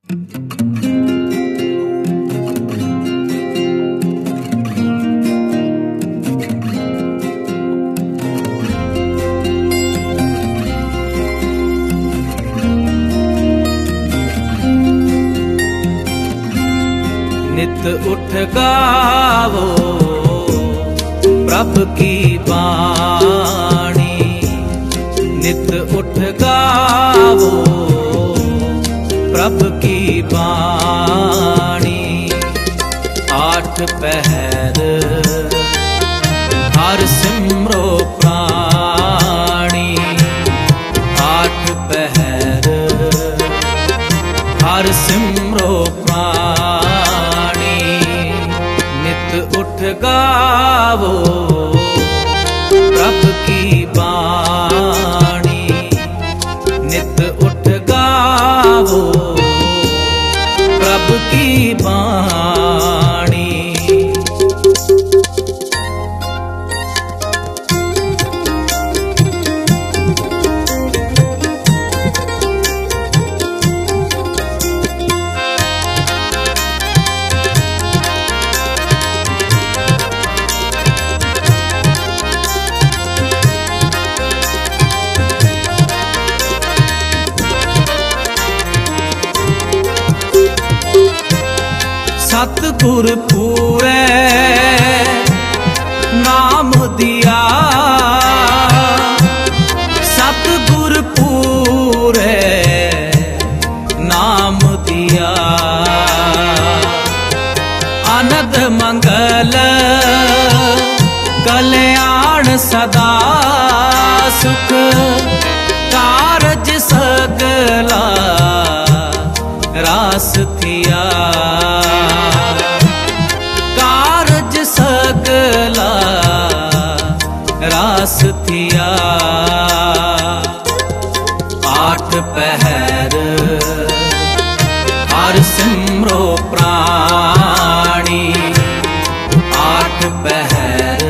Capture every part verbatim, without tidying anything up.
नित उठ गावो प्रभु की वाणी, नित उठ गावो प्रभु की वाणी। आठ पहर हर सिमरो प्राणी, आठ पहर हर सिमरो प्राणी। नित उठ गावो प्रभु की वाणी, नित उठ गावो प्रभु की वाणी। सतगुर पूरे नाम दिया, सतगुर पूरे नाम दिया। आनंद मंगल कल्याण सदा सुख, कारज सगला रास थिया। कारज सगला रास थिया। आठ पहर हर सिमरो प्राणी, आठ पहर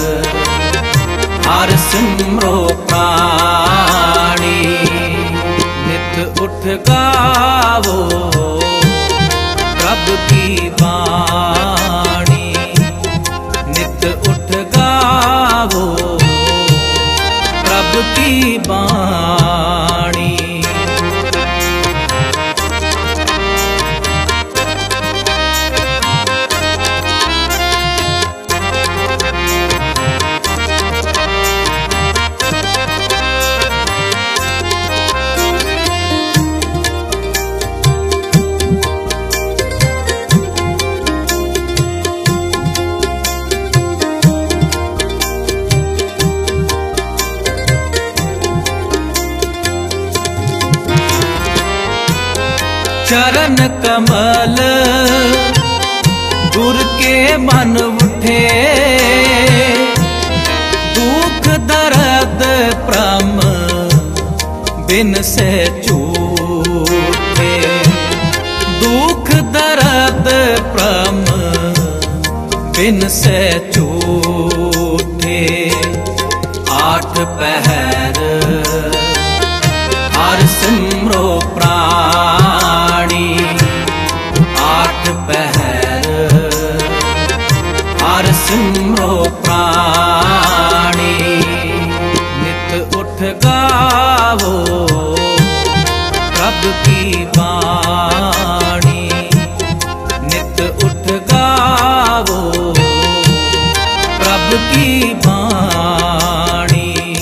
हर सिमरो प्राणी। नित उठ गावो प्रभु की वाणी, नित उठ गावो प्रभु की वाणी। चरण कमल गुर के मन उठे, दुख दर्द प्रम बिन से छूटे। दुख दर्द प्रम बिन से छूटे। आठ पहर हर सिमरो प्राणी, आठ पहर हर सिमरो प्राणी। नित उठ गावो प्रभु की वाणी, नित उठ गावो प्रभु की वाणी।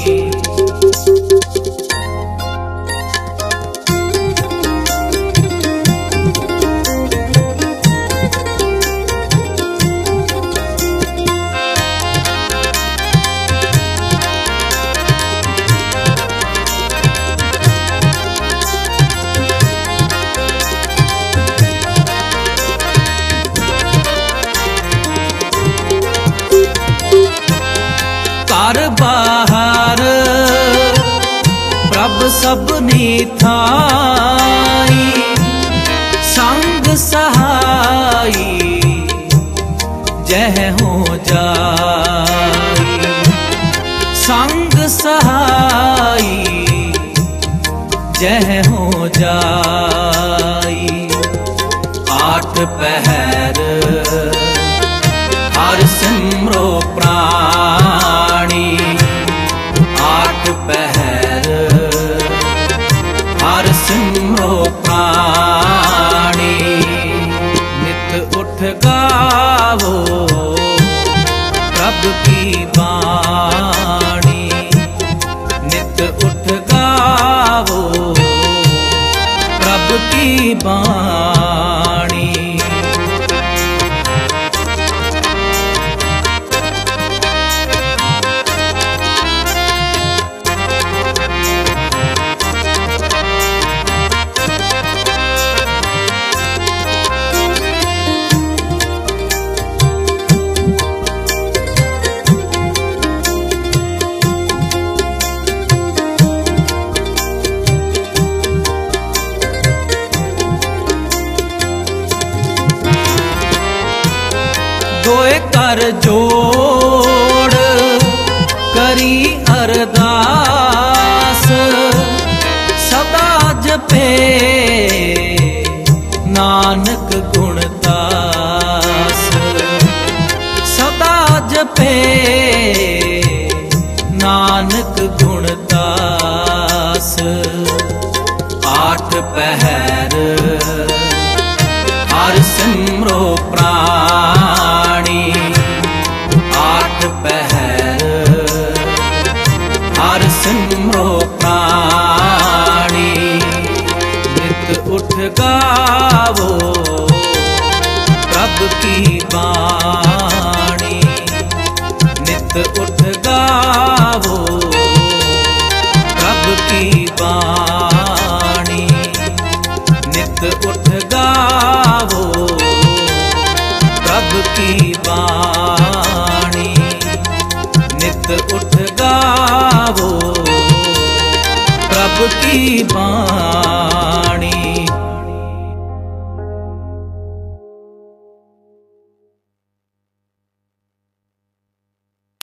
घर बाहर प्रभ सबनी थाई, संग सहाई जह हो जाई। संग सहाई जह हो जाई। पहर हर सिमरो प्राणी, आठ पहर हर सिमरो प्राणी। नित उठ गावो प्रभु की वाणी, नित उठ गावो प्रभु की वाणी। दोए कर जोड़ करी अरदास, सदा जपे नानक गुणदास, सदा जपे नानक गुणदास। आठ पहर हर सिमरो प्राणी, आठ पहर हर सिमरो प्राणी। नित उठ गावो प्रभु की वाणी, नित उठ गावो प्रभु की वाणी, नित उठ गावो प्रभु की वाणी, नित उठ गावो प्रभु की वाणी।